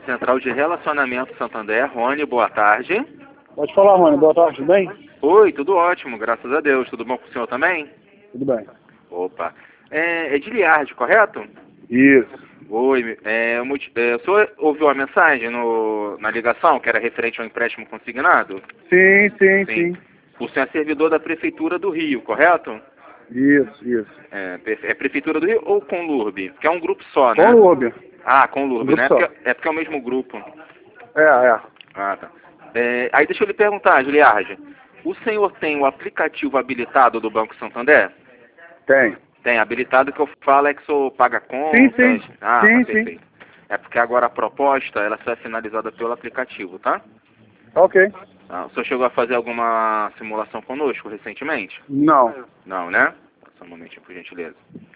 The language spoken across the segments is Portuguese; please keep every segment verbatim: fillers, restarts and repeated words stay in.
Central de Relacionamento Santander. Rony, boa tarde. Pode falar, Rony. Boa tarde, tudo bem? Oi, tudo ótimo, graças a Deus. Tudo bom com o senhor também? Tudo bem. Opa. É, é de Liarde, correto? Isso. Oi, é, o moti- é, o senhor ouviu a mensagem no, na ligação, que era referente ao empréstimo consignado? Sim, sim, sim. O senhor é servidor da Prefeitura do Rio, correto? Isso, isso. É, pre- é Prefeitura do Rio ou Conlurb? Que é um grupo só, Com né? o Uber. Ah, Conlurb, Grupo né? É só. porque, é porque é o mesmo grupo. É, é. Ah, tá. É, aí deixa eu lhe perguntar, Giliardi, o senhor tem o aplicativo habilitado do Banco Santander? Tem. Tem, habilitado que eu falo é que o senhor paga Sim, contas. sim. Ah, tá Sim, sim. perfeito. É porque agora a proposta, ela só é finalizada pelo aplicativo, tá? Ok. Ah, o senhor chegou a fazer alguma simulação conosco recentemente? Não. Não, né? Só um momentinho, por gentileza.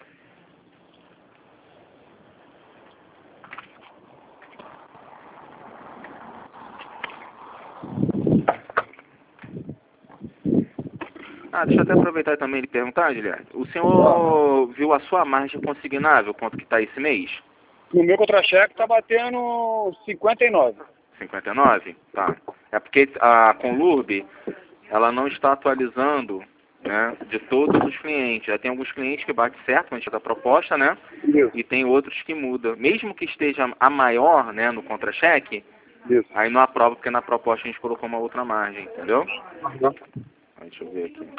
Ah, deixa eu até aproveitar também e lhe perguntar, Guilherme. O senhor viu a sua margem consignável, quanto que está esse mês? No meu contra-cheque tá batendo cinquenta e nove. cinquenta e nove? Tá. É porque a Conlurb, ela não está atualizando, né, de todos os clientes. Já tem alguns clientes que bate certo quando chega a proposta, né? Isso. E tem outros que mudam. Mesmo que esteja a maior, né, no contra-cheque, Isso. aí não aprova porque na proposta a gente colocou uma outra margem, entendeu? Uhum. Deixa eu ver aqui.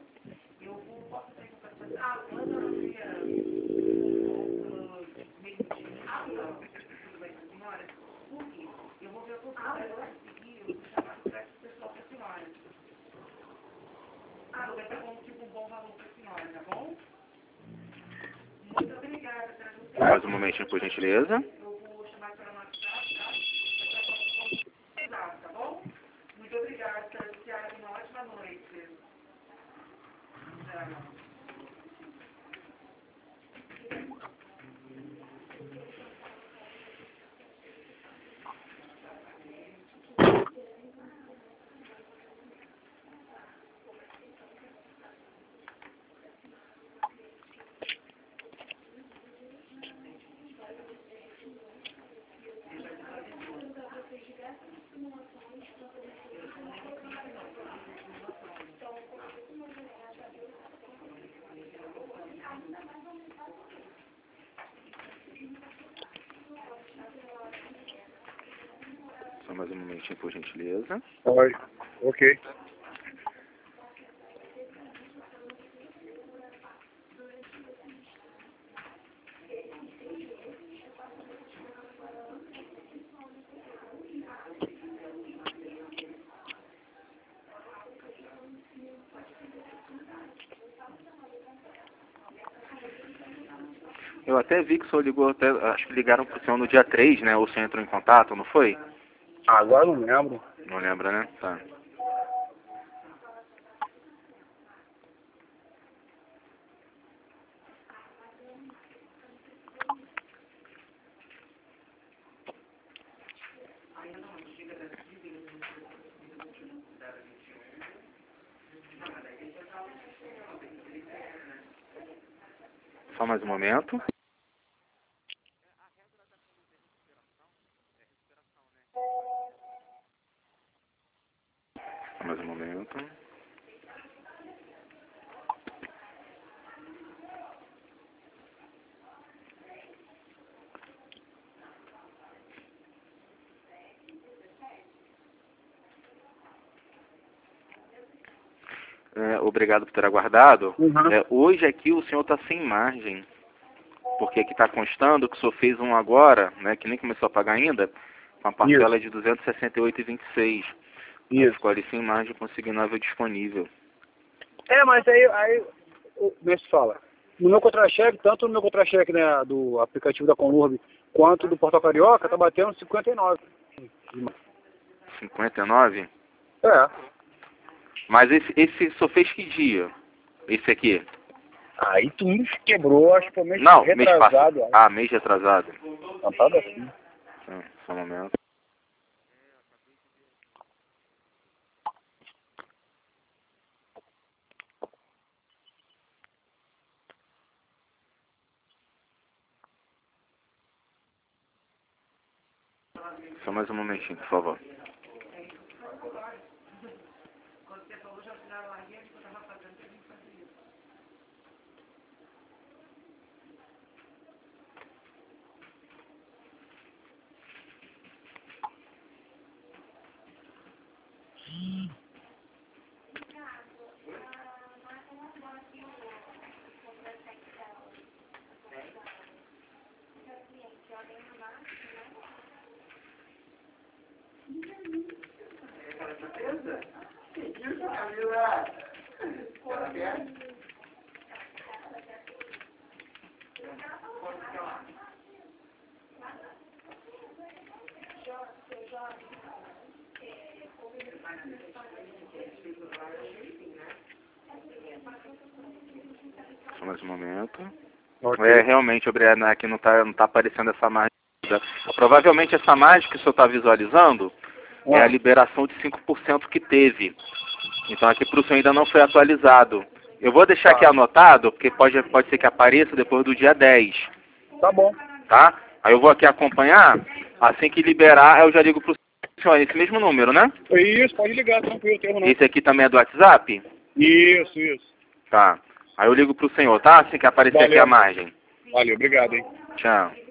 Mais um momentinho, por gentileza. Só mais um momentinho, por gentileza. Oi. Ok. Eu até vi que o senhor ligou, até, acho que ligaram pro senhor no dia três, né? Ou o senhor entrou em contato, não foi? Agora não lembro. Não lembra, né? Tá. Só mais um momento. Só mais um momento. É, obrigado por ter aguardado. Uhum. É, hoje aqui o senhor está sem margem, porque aqui está constando que o senhor fez um agora, né, que nem começou a pagar ainda, com a parcela Isso. de duzentos e sessenta e oito vírgula vinte e seis. Aí Isso. ficou ali sem margem consignável disponível. É, mas aí, aí o- como é que se fala? No meu contra-cheque, tanto no meu contra-cheque, né, do aplicativo da Conlurb, quanto do Portal Carioca, tá batendo cinquenta e nove. cinquenta e nove? É. Mas esse, esse só fez que dia? Esse aqui? Aí tu me quebrou, acho que foi mês Não, mês retrasado. passado. Ah, mês retrasado. Cantado assim. Tá, só um momento. Só mais um momentinho, por favor. Só mais um momento. Ok. É, realmente, obrigado, né, aqui não está não tá aparecendo essa margem. Provavelmente essa margem que o senhor está visualizando é a liberação de cinco por cento que teve. Então aqui para o senhor ainda não foi atualizado. Eu vou deixar aqui anotado, porque pode, pode ser que apareça depois do dia dez. Tá bom. Tá? Aí eu vou aqui acompanhar, assim que liberar, eu já ligo para o senhor, esse mesmo número, né? Isso, pode ligar, tranquilo, tem erro não. Esse aqui também é do WhatsApp? Isso, isso. Tá. Aí eu ligo para o senhor, tá? Assim que aparecer Valeu. aqui a margem. Valeu, obrigado, hein. Tchau.